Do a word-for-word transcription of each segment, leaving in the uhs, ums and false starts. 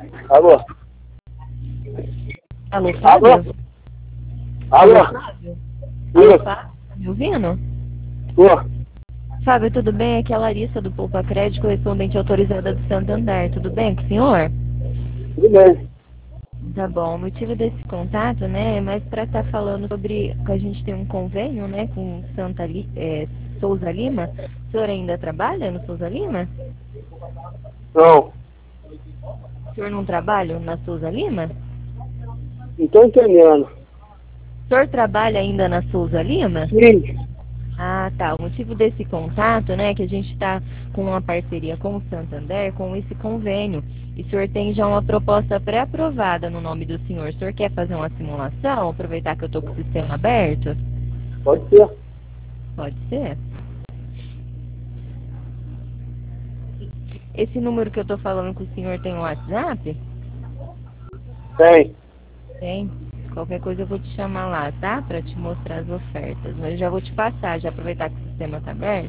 Alô? Alô, Fábio? Alô? Alô, Fábio? Alô, Fábio? Tá me ouvindo? Ô, Fábio, tudo bem? Aqui é a Larissa do Poupa Crédito, correspondente autorizada do Santander. Tudo bem com o senhor? tudo bem. Tá bom. O motivo desse contato, né, é mais para estar falando sobre que a gente tem um convênio, né, com Santa Li, é, Souza Lima. O senhor ainda trabalha no Souza Lima? Não, O senhor não trabalha na Souza Lima? não tô entendendo. O senhor trabalha ainda na Souza Lima? Sim, Ah, tá. O motivo desse contato, né, é que a gente está com uma parceria com o Santander, com esse convênio. E o senhor tem já uma proposta pré-aprovada no nome do senhor. O senhor quer fazer uma simulação? Aproveitar que eu estou com o sistema aberto? pode ser. Pode ser. Esse número que eu estou falando com o senhor tem um WhatsApp? Tem. Tem. Qualquer coisa eu vou te chamar lá, tá? Para te mostrar as ofertas. Mas eu já vou te passar, já aproveitar que o sistema está aberto.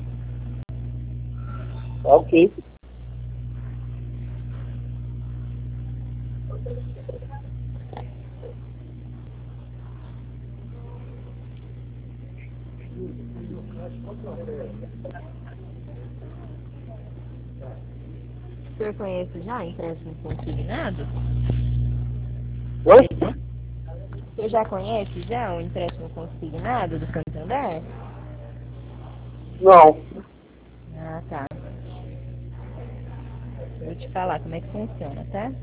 Tá ok. O senhor conhece já empréstimo consignado? Oi? O senhor já conhece já o empréstimo consignado do Santander? Não. Ah, tá. Vou te falar como é que funciona, tá?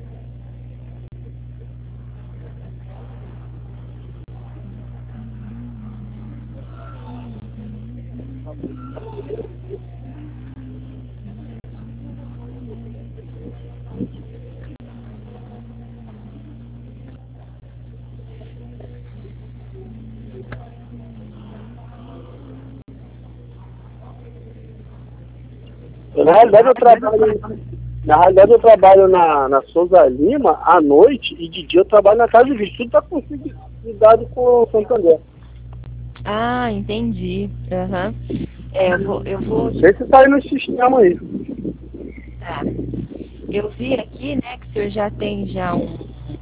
Na realidade eu trabalho. Na realidade eu trabalho na, na Souza Lima à noite e de dia eu trabalho na Casa de Vídeo. Tudo tá consignado com o Santander. Ah, entendi. Aham. É, eu vou, eu vou. Não sei se tá aí no sistema aí. Tá. Eu vi aqui, né, que o senhor já tem já um.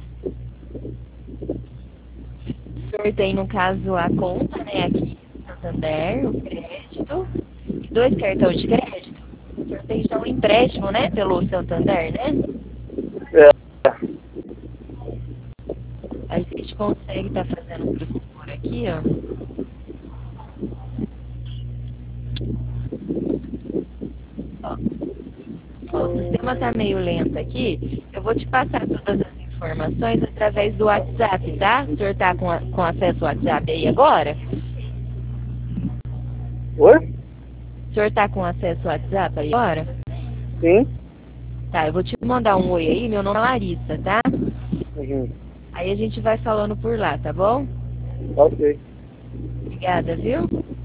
O senhor tem, no caso, a conta, né, aqui, Santander, o crédito, e dois cartões de crédito. O senhor tem já um empréstimo, né, pelo Santander, né? É. Aí a gente consegue estar fazendo pro senhor aqui, ó. Ó, o sistema tá meio lento aqui. Eu vou te passar todas as informações através do WhatsApp, tá? O senhor tá com, a, com acesso ao WhatsApp aí agora? Oi? O senhor tá com acesso ao WhatsApp aí agora? Sim. Tá, eu vou te mandar um oi aí. Meu nome é Larissa, tá? Uhum. Aí a gente vai falando por lá, tá bom? Ok. Obrigada, viu?